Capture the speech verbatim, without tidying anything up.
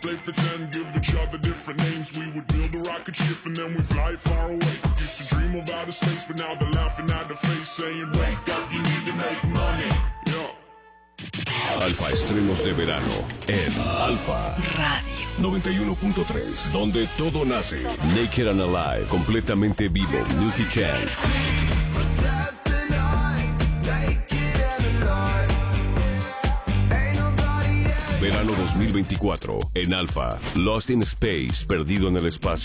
play pretend, give each other different names. We would build a rocket ship and then we fly far away. Used to dream of outer space, but now they're laughing at the face, saying, wake up, you need to make money. Yeah. Alfa estrenos de verano en Alfa Radio noventa y uno punto tres, donde todo nace. Naked and Alive, completamente vivo, Milky Chance. Verano dos mil veinticuatro en Alfa, Lost in Space, perdido en el espacio.